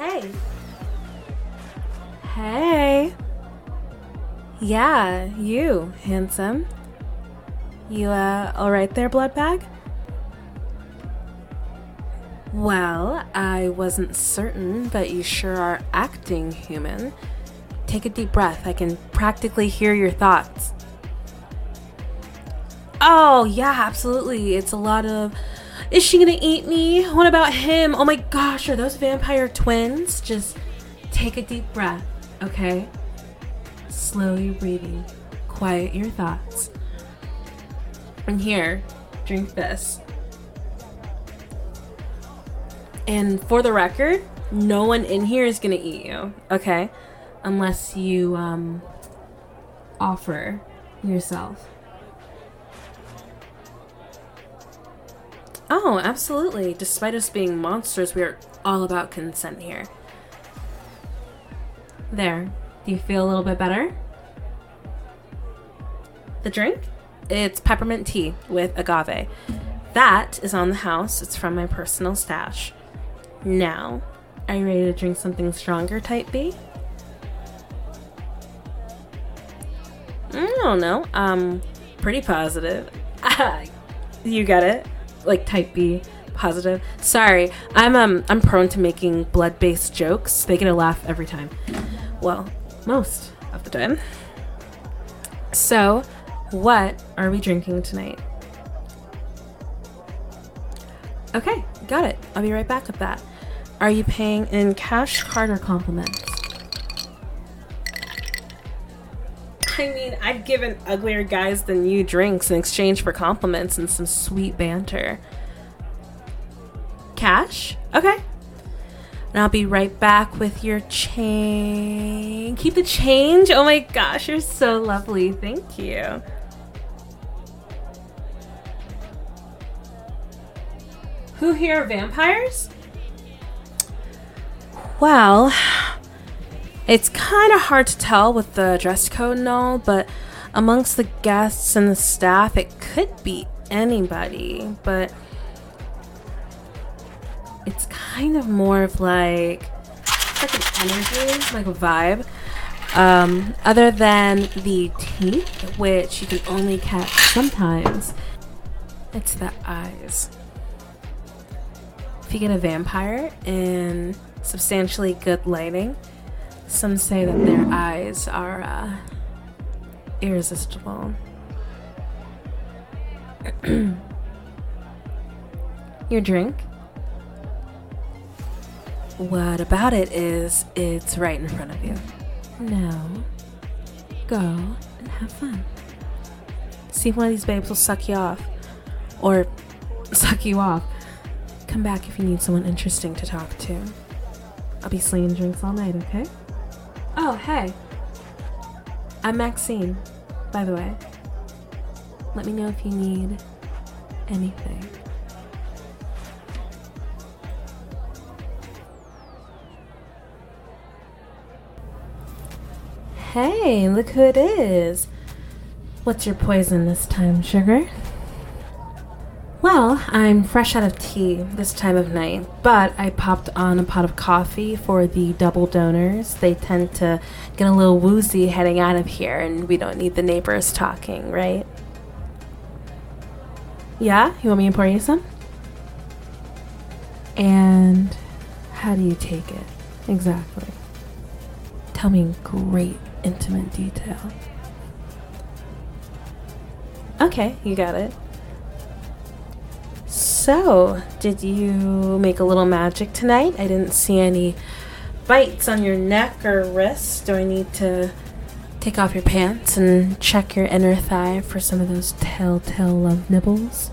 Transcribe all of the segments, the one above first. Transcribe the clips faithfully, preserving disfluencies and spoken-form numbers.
Hey. Hey. Yeah, you, handsome. You, uh, alright there, blood bag? Well, I wasn't certain, but you sure are acting human. Take a deep breath. I can practically hear your thoughts. Oh, yeah, absolutely. It's a lot of, is she gonna eat me? What about him? Oh my gosh, are those vampire twins? Just take a deep breath, okay? Slowly breathing. Quiet your thoughts. And here, drink this. And for the record, no one in here is gonna eat you, okay? Unless you, um, offer yourself. Oh, absolutely. Despite us being monsters, we are all about consent here. There. Do you feel a little bit better? The drink? It's peppermint tea with agave. That is on the house. It's from my personal stash. Now, are you ready to drink something stronger, type B? I don't know. Um, pretty positive. You get it? Like type B, positive. Sorry, I'm um I'm prone to making blood-based jokes. They get a laugh every time. Well, most of the time. So, what are we drinking tonight? Okay, got it. I'll be right back with that. Are you paying in cash, card, or compliments? I mean, I've given uglier guys than you drinks in exchange for compliments and some sweet banter. Cash? Okay. And I'll be right back with your change. Keep the change? Oh my gosh, you're so lovely. Thank you. Who here are vampires? Well, it's kind of hard to tell with the dress code and all, but amongst the guests and the staff, it could be anybody, but it's kind of more of like, it's like an energy, like a vibe. Um, other than the teeth, which you can only catch sometimes, it's the eyes. If you get a vampire in substantially good lighting, some say that their eyes are uh, irresistible. Your drink? What about it is, it's right in front of you. Now, go and have fun. See if one of these babes will suck you off. Or suck you off. Come back if you need someone interesting to talk to. I'll be slinging drinks all night, okay? Oh, hey. I'm Maxine, by the way. Let me know if you need anything. Hey, look who it is. What's your poison this time, sugar? Well, I'm fresh out of tea this time of night, but I popped on a pot of coffee for the double donors. They tend to get a little woozy heading out of here, and we don't need the neighbors talking, right? Yeah? You want me to pour you some? And how do you take it? Exactly. Tell me in great, intimate detail. Okay, you got it. So, did you make a little magic tonight? I didn't see any bites on your neck or wrist. Do I need to take off your pants and check your inner thigh for some of those telltale love nibbles?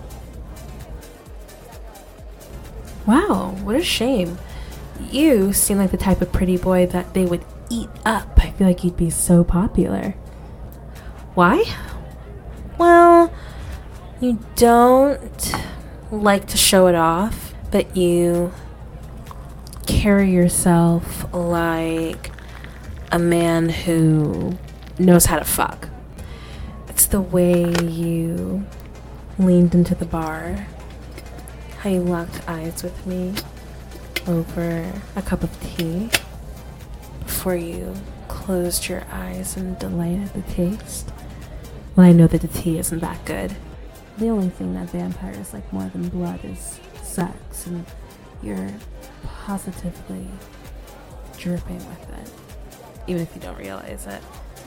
Wow, what a shame. You seem like the type of pretty boy that they would eat up. I feel like you'd be so popular. Why? Well, you don't like to show it off, but you carry yourself like a man who knows how to fuck. It's the way you leaned into the bar, how you locked eyes with me, over a cup of tea before you closed your eyes in delight at the taste. Well, I know that the tea isn't that good. The only thing that vampires like more than blood is sex, and you're positively dripping with it, even if you don't realize it.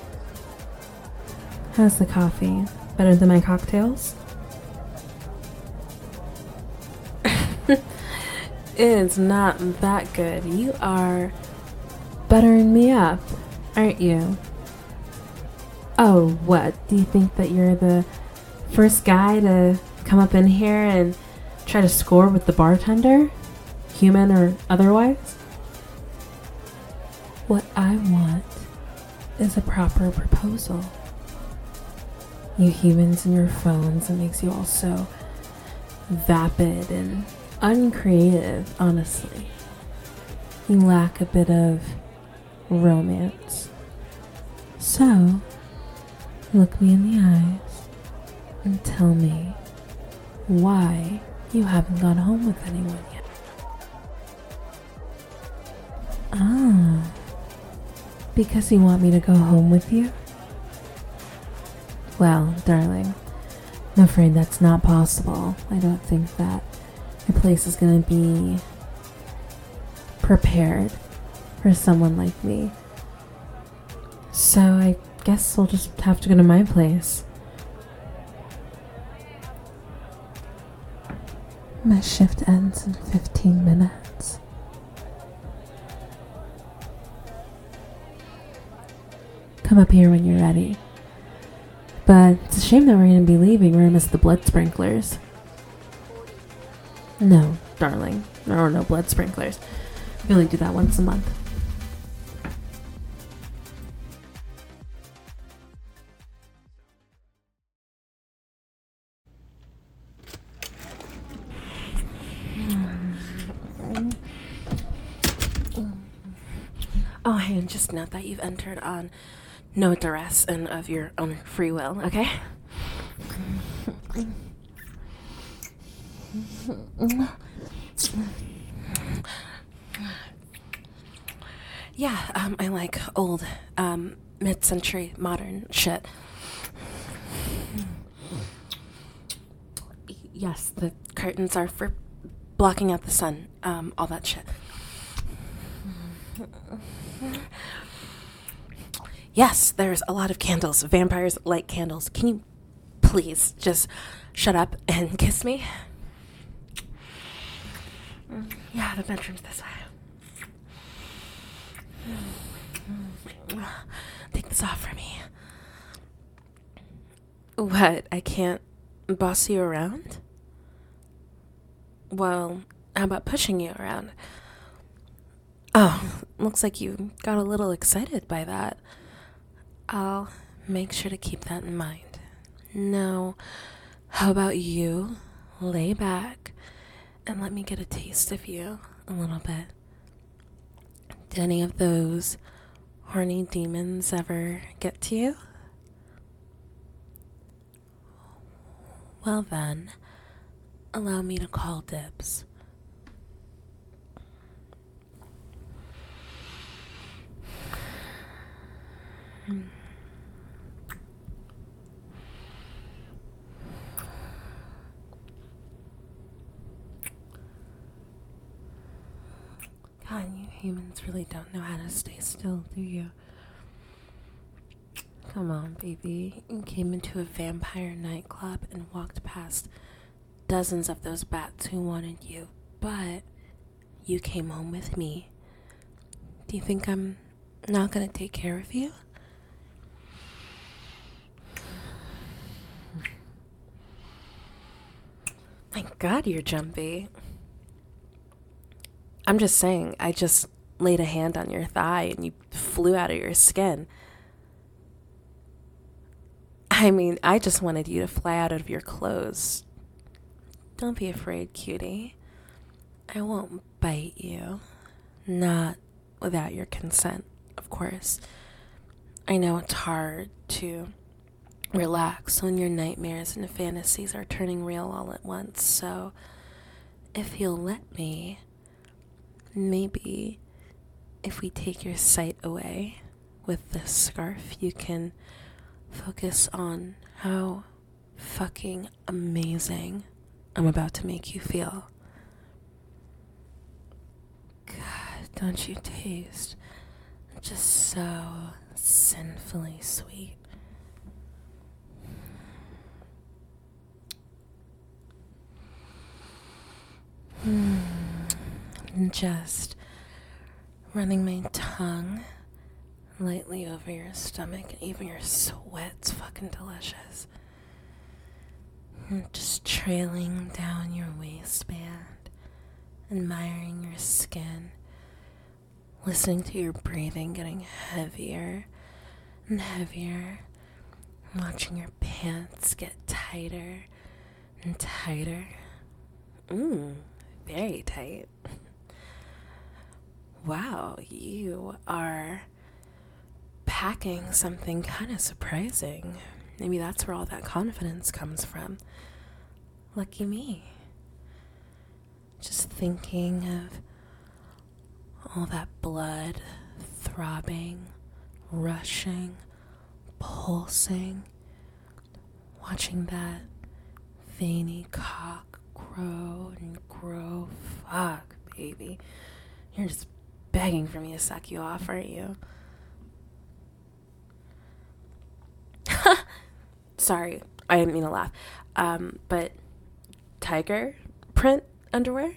How's the coffee? Better than my cocktails? It's not that good. You are buttering me up, aren't you? Oh, what? Do you think that you're the first guy to come up in here and try to score with the bartender? Human or otherwise? What I want is a proper proposal. You humans and your phones, it makes you all so vapid and uncreative, honestly. You lack a bit of romance. So, look me in the eyes and tell me why you haven't gone home with anyone yet. Ah, because you want me to go home with you? Well, darling, I'm afraid that's not possible. I don't think that your place is going to be prepared for someone like me. So I guess we'll just have to go to my place. My shift ends in fifteen minutes. Come up here when you're ready. But it's a shame that we're going to be leaving. We're going to miss the blood sprinklers. No, darling. There are no blood sprinklers. We only do that once a month. Oh, hey, and just note that you've entered on no duress and of your own free will, okay? Yeah, um, I like old, um, mid-century modern shit. Yes, the curtains are for blocking out the sun, um, all that shit. Yes, there's a lot of candles. Vampires light candles. Can you please just shut up and kiss me? Yeah, the bedroom's this way. Take this off for me. What? I can't boss you around? Well, how about pushing you around? Oh, looks like you got a little excited by that. I'll make sure to keep that in mind. Now, how about you lay back and let me get a taste of you a little bit? Did any of those horny demons ever get to you? Well then, allow me to call dibs. God, you humans really don't know how to stay still, do you? Come on, baby. You came into a vampire nightclub and walked past dozens of those bats who wanted you, but you came home with me. Do you think I'm not gonna take care of you? Thank God you're jumpy. I'm just saying, I just laid a hand on your thigh and you flew out of your skin. I mean, I just wanted you to fly out of your clothes. Don't be afraid, cutie. I won't bite you. Not without your consent, of course. I know it's hard to relax when your nightmares and fantasies are turning real all at once, so if you'll let me, maybe if we take your sight away with this scarf, you can focus on how fucking amazing I'm about to make you feel. God, don't you taste just so sinfully sweet? Hmm. Just running my tongue lightly over your stomach, and even your sweat's fucking delicious. And just trailing down your waistband, admiring your skin, listening to your breathing getting heavier and heavier, watching your pants get tighter and tighter. Mmm, very tight. Wow, you are packing something kind of surprising. Maybe that's where all that confidence comes from. Lucky me. Just thinking of all that blood throbbing, rushing, pulsing, watching that veiny cock grow and grow. Fuck, baby. You're just begging for me to suck you off, aren't you? Sorry, I didn't mean to laugh. Um, but tiger print underwear?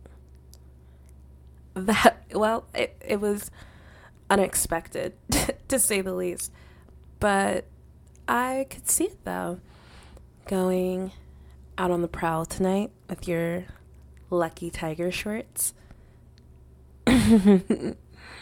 That, well, it, it was unexpected, to say the least. But I could see it, though. Going out on the prowl tonight with your lucky tiger shorts. mm,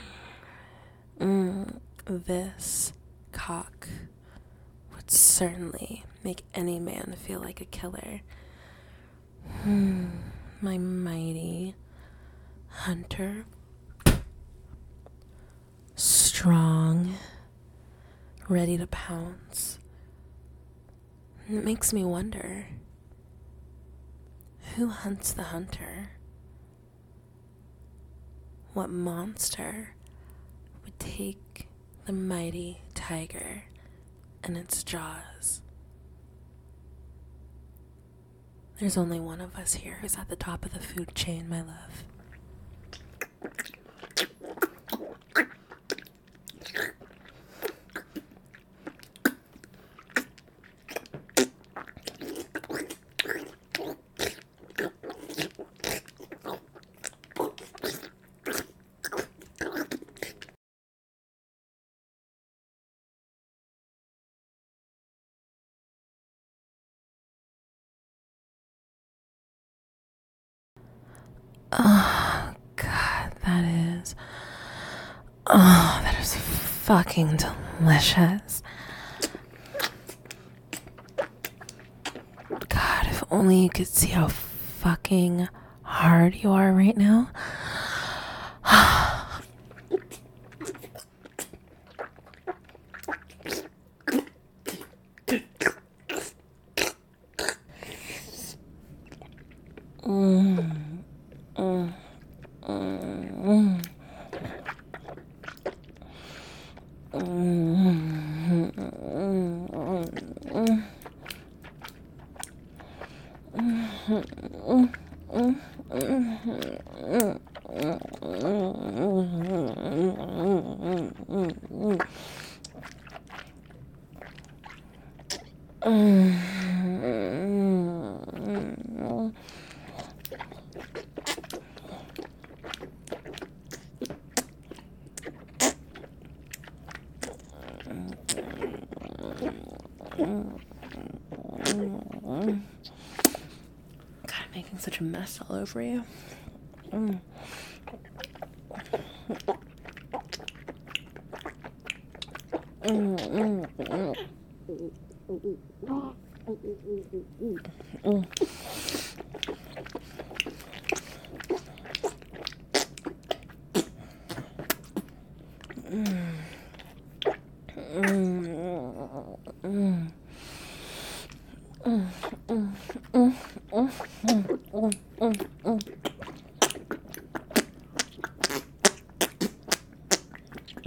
this cock would certainly make any man feel like a killer. Hmm, my mighty hunter. Strong, ready to pounce. It makes me wonder, who hunts the hunter? What monster would take the mighty tiger in its jaws? There's only one of us here who's at the top of the food chain, my love. Oh, God, that is... Oh, that is fucking delicious. God, if only you could see how fucking hard you are right now. mm. Mm. Mm. God, I'm making such a mess all over you. Mm. Mm, mm, mm. Mm.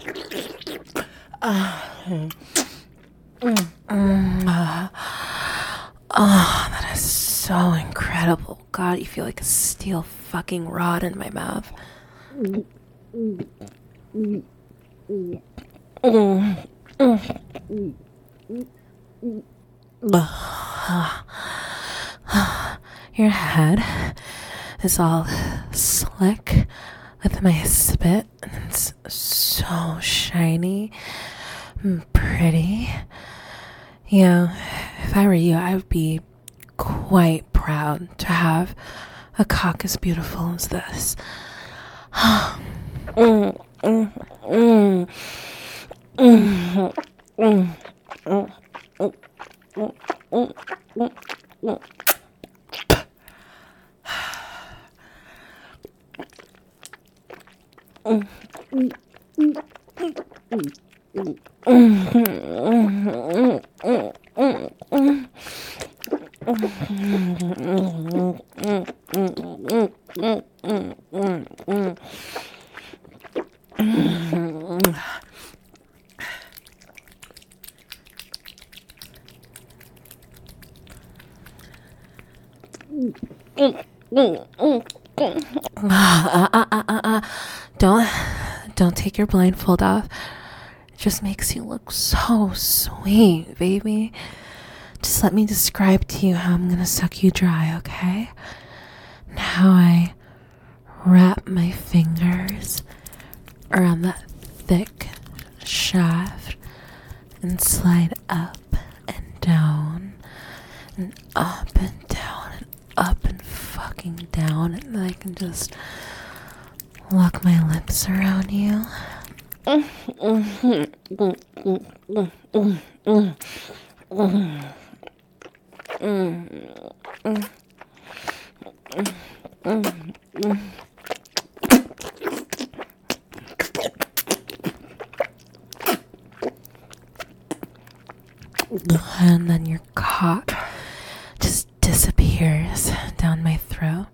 Oh, that is so incredible. God, you feel like a steel fucking rod in my mouth. Your head is all slick with my spit, and it's so shiny and pretty. Yeah, if I were you, I would be quite proud to have a cock as beautiful as this. mm, mm, mm, mm, mm, mm, mm, mm, mm, mm. uh, uh, uh, uh, uh. Don't, don't take your blindfold off. It just makes you look so sweet, baby. Just let me describe to you how I'm gonna suck you dry, okay? And how I wrap my fingers around that thick shaft and slide up and down and up and down and up and fucking down, and then I can just lock my lips around you. And then your cock just disappears down my throat.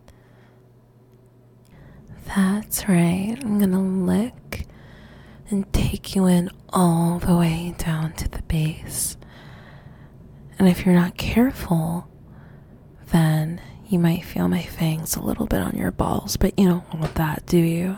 That's right. I'm gonna lick and take you in all the way down to the base. And if you're not careful, then you might feel my fangs a little bit on your balls, but you don't want that, do you?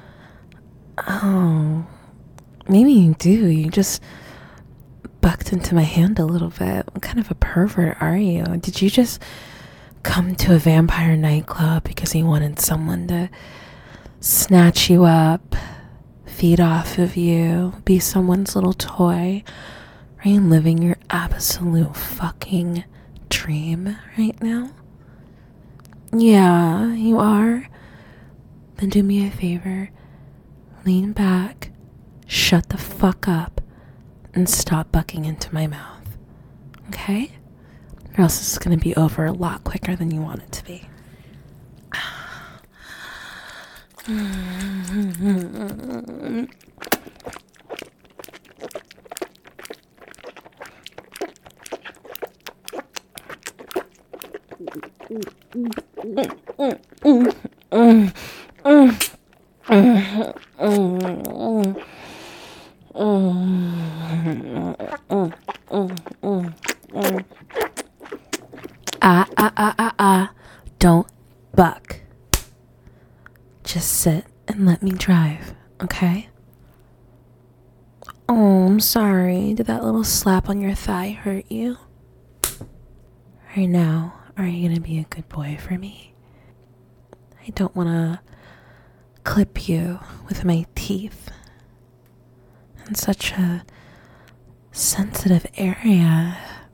Oh, maybe you do. You just bucked into my hand a little bit. What kind of a pervert are you? Did you just come to a vampire nightclub because you wanted someone to snatch you up, feed off of you, be someone's little toy? Are you living your absolute fucking dream right now? Yeah, you are. Then do me a favor. Lean back, shut the fuck up, and stop bucking into my mouth. Okay? Or else it's gonna be over a lot quicker than you want it to be. Ah, ah, ah, ah, ah. Don't buck. Just sit and let me drive, okay? Oh, I'm sorry. Did that little slap on your thigh hurt you? Right now, are you gonna be a good boy for me? I don't wanna clip you with my teeth in such a sensitive area.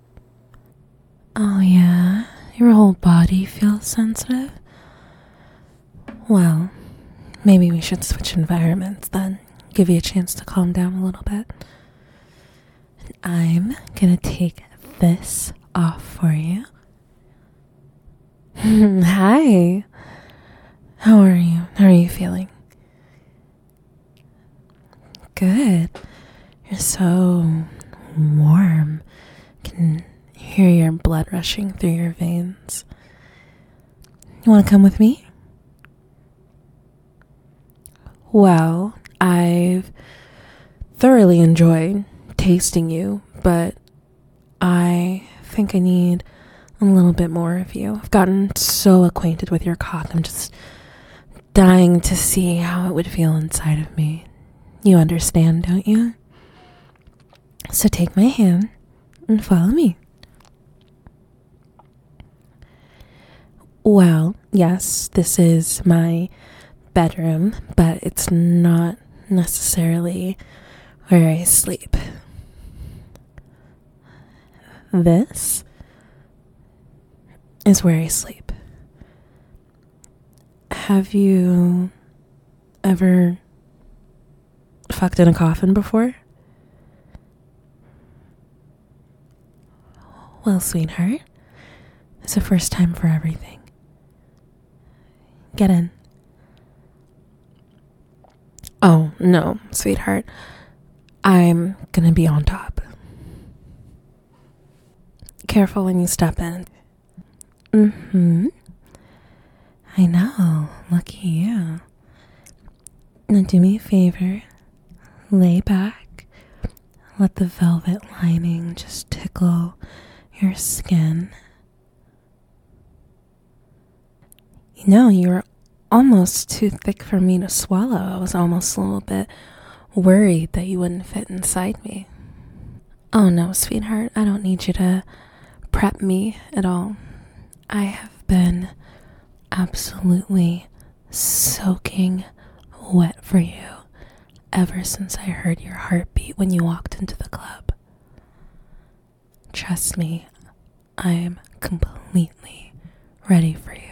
Oh yeah, your whole body feels sensitive? Well, maybe we should switch environments then. Give you a chance to calm down a little bit. And I'm gonna take this off for you. Hi. How are you? How are you feeling? Good. You're so warm. Can hear your blood rushing through your veins. You want to come with me? Well, I've thoroughly enjoyed tasting you, but I think I need a little bit more of you. I've gotten so acquainted with your cock. I'm just dying to see how it would feel inside of me. You understand, don't you? So take my hand and follow me. Well, yes, this is my bedroom, but it's not necessarily where I sleep. This is where I sleep. Have you ever fucked in a coffin before? Well, sweetheart, it's a first time for everything. Get in. Oh, no, sweetheart. I'm gonna be on top. Careful when you step in. Mm-hmm. I know. Lucky you. Now do me a favor. Lay back. Let the velvet lining just tickle your skin. You know, you're almost too thick for me to swallow. I was almost a little bit worried that you wouldn't fit inside me. Oh no, sweetheart, I don't need you to prep me at all. I have been absolutely soaking wet for you ever since I heard your heartbeat when you walked into the club. Trust me, I am completely ready for you.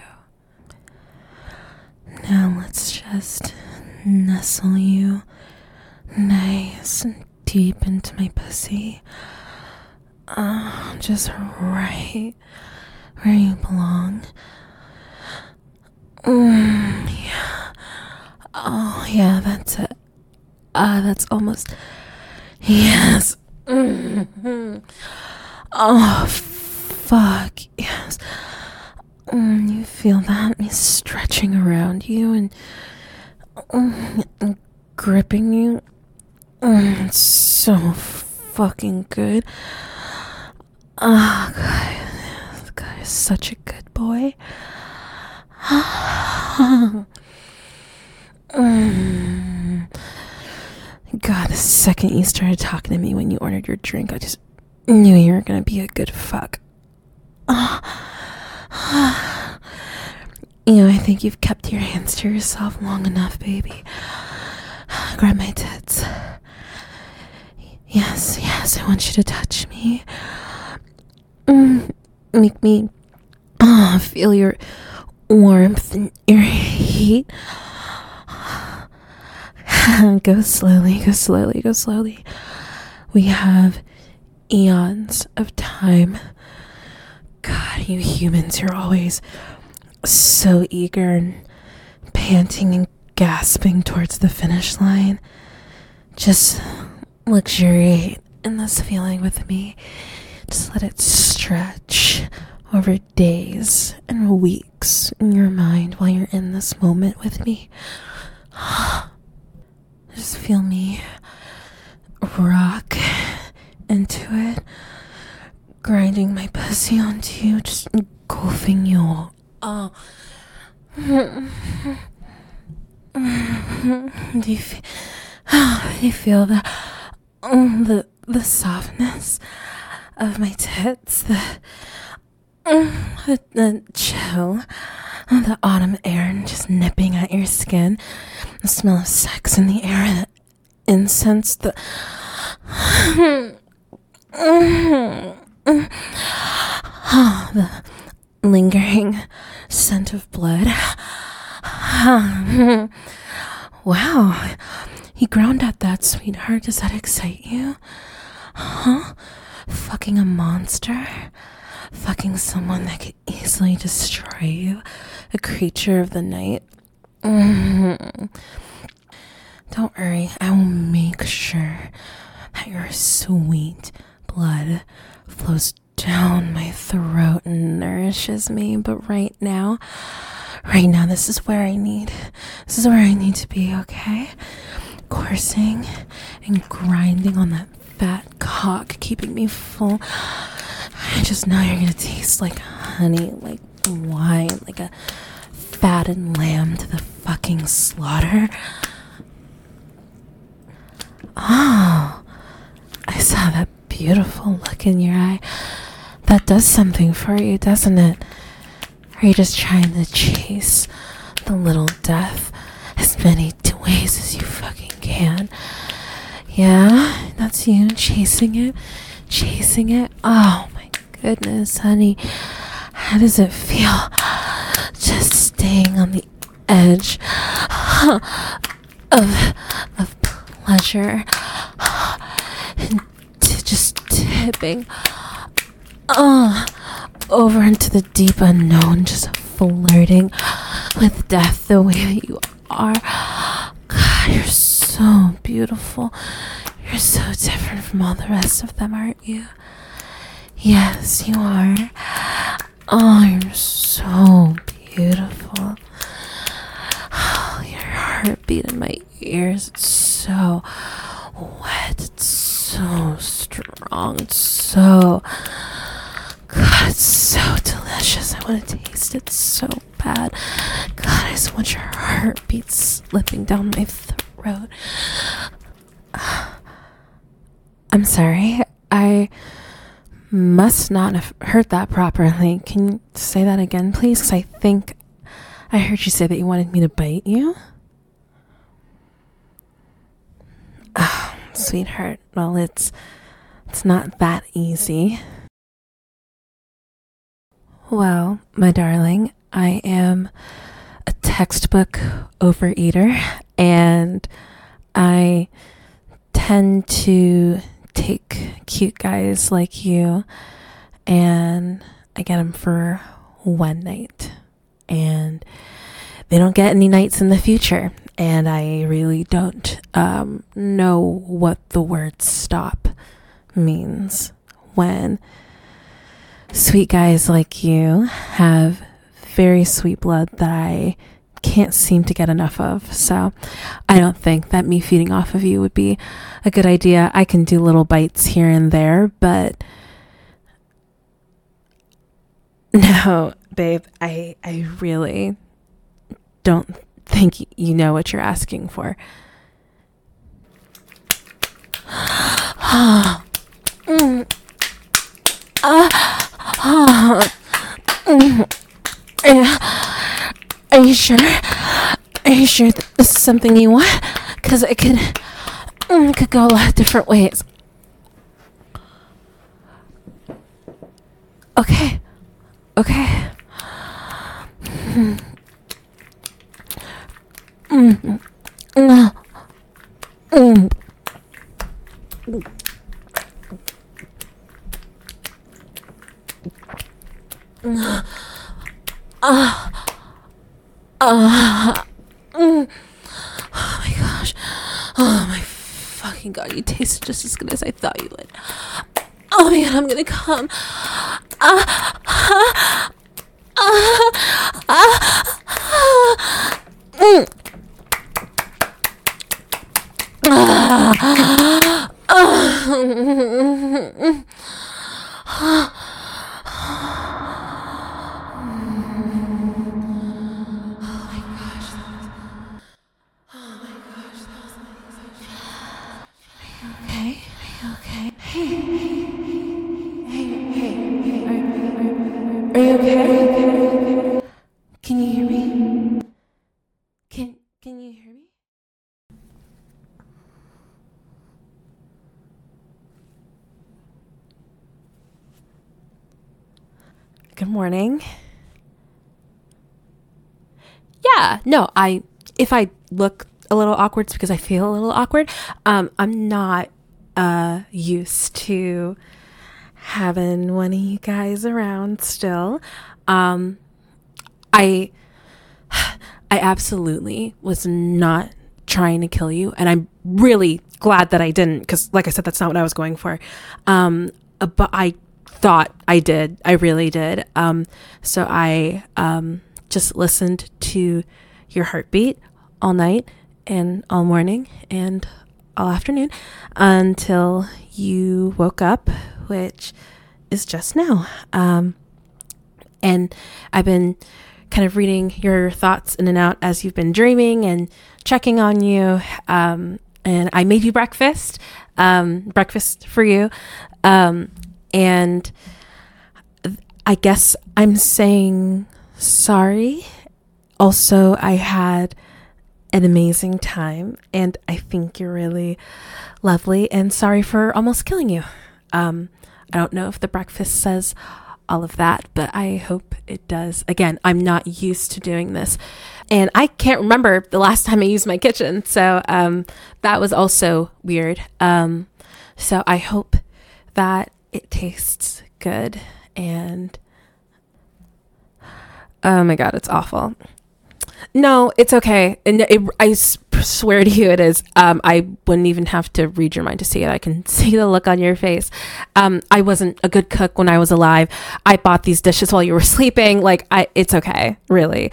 Now let's just nestle you nice and deep into my pussy. Uh, just right where you belong. Mm, yeah. Oh, yeah, that's it. Ah, uh, that's almost... Yes. Mm-hmm. Oh, fuck. Yes. Mm, you feel that? Me stretching around you and, mm, and gripping you. Mm, it's so fucking good. Oh, God. This guy is such a good boy. mm. God, the second you started talking to me when you ordered your drink, I just knew you were gonna be a good fuck. You know, I think you've kept your hands to yourself long enough, baby. Grab my tits. Yes, yes, I want you to touch me. Mm, make me oh, feel your warmth and your heat. Go slowly, go slowly, go slowly. We have eons of time. God, you humans, you're always so eager and panting and gasping towards the finish line. Just luxuriate in this feeling with me. Just let it stretch over days and weeks in your mind while you're in this moment with me. Just feel me rock into it, grinding my pussy onto you, just engulfing you all. Oh. Do you feel, oh, do you feel the, oh, the, the softness of my tits, the, the, the chill, the autumn air just nipping at your skin, the smell of sex in the air, the incense, the, oh, the lingering scent of blood. Wow, you ground at that, sweetheart. Does that excite you? Huh? Fucking a monster? Fucking someone that could easily destroy you? A creature of the night? Mm-hmm. Don't worry, I will make sure that your sweet blood flows down my throat and nourishes me. But right now, right now, this is where I need, this is where I need to be, okay? Coursing and grinding on that fat cock, keeping me full. I just know you're gonna taste like honey, like wine, like a fattened lamb to the fucking slaughter. Oh, I saw that beautiful look in your eye. That does something for you, doesn't it? Are you just trying to chase the little death as many ways as you fucking can? Yeah, that's you chasing it, chasing it. Oh my goodness, honey. How does it feel just staying on the edge of, of pleasure and t- just tipping uh, over into the deep unknown, just flirting with death the way that you are? God, you're so beautiful. You're so different from all the rest of them, aren't you? Yes, you are. Oh, you're so beautiful. Oh, your heartbeat in my ears, it's so wet, it's so strong, it's so, God, it's so delicious. I want to taste it so bad. God, I just want your heartbeat slipping down my throat. I'm sorry, I must not have heard that properly. Can you say that again, please? Because I think I heard you say that you wanted me to bite you. Oh, sweetheart. Well, it's it's not that easy. Well, my darling, I am a textbook overeater, and I tend to take cute guys like you and I get them for one night, and they don't get any nights in the future, and I really don't um, know what the word stop means when sweet guys like you have very sweet blood that I can't seem to get enough of. So I don't think that me feeding off of you would be a good idea. I can do little bites here and there, but no, babe, I I really don't think you know what you're asking for. mm. uh, uh, mm. Are you sure? Are you sure that this is something you want? Because it could, it could go a lot of different ways. Okay. Okay. Mm. Mm. Mm. Mm. Mm. Uh, uh, mm. Oh my gosh. Oh my fucking god, you tasted just as good as I thought you would. Oh my god, I'm gonna come. Uh, uh, uh, uh, uh, mm. uh, uh, uh, Are you okay? Can you hear me? Can Can you hear me? Good morning. Yeah, no, I if I look a little awkward, it's because I feel a little awkward. Um, I'm not uh used to having one of you guys around still. Um, I, I absolutely was not trying to kill you, and I'm really glad that I didn't, because like I said, that's not what I was going for. Um, uh, but I thought I did. I really did. Um, so I um, just listened to your heartbeat all night and all morning, and all afternoon until you woke up, which is just now. Um, and I've been kind of reading your thoughts in and out as you've been dreaming and checking on you. Um, and I made you breakfast, um, breakfast for you. Um, and I guess I'm saying sorry. Also, I had an amazing time, and I think you're really lovely, and sorry for almost killing you. Um, I don't know if the breakfast says all of that, but I hope it does. Again, I'm not used to doing this, and I can't remember the last time I used my kitchen, so um, that was also weird. Um, so I hope that it tastes good, and oh my God, it's awful. No, it's okay. And it, I swear to you it is. Um, I wouldn't even have to read your mind to see it. I can see the look on your face. Um, I wasn't a good cook when I was alive. I bought these dishes while you were sleeping. Like, I, it's okay, really.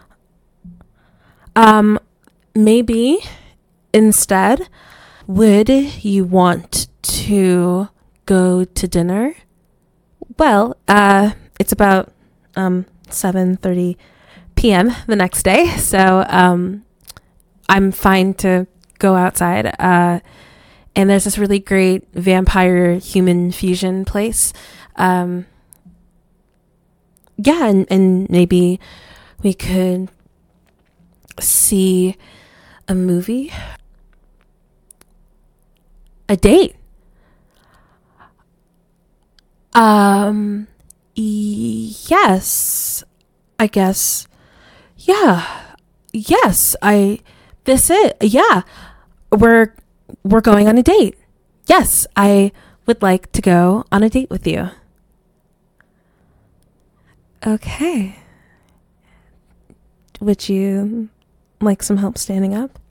Um, maybe instead, would you want to go to dinner? Well, uh, it's about um seven thirty p.m. the next day, so um, I'm fine to go outside. Uh, and there's this really great vampire human fusion place. Um, yeah, and, and maybe we could see a movie, a date. Um, yes, I guess. Yeah. Yes, I this it. Yeah. We're we're going on a date. Yes, I would like to go on a date with you. Okay. Would you like some help standing up?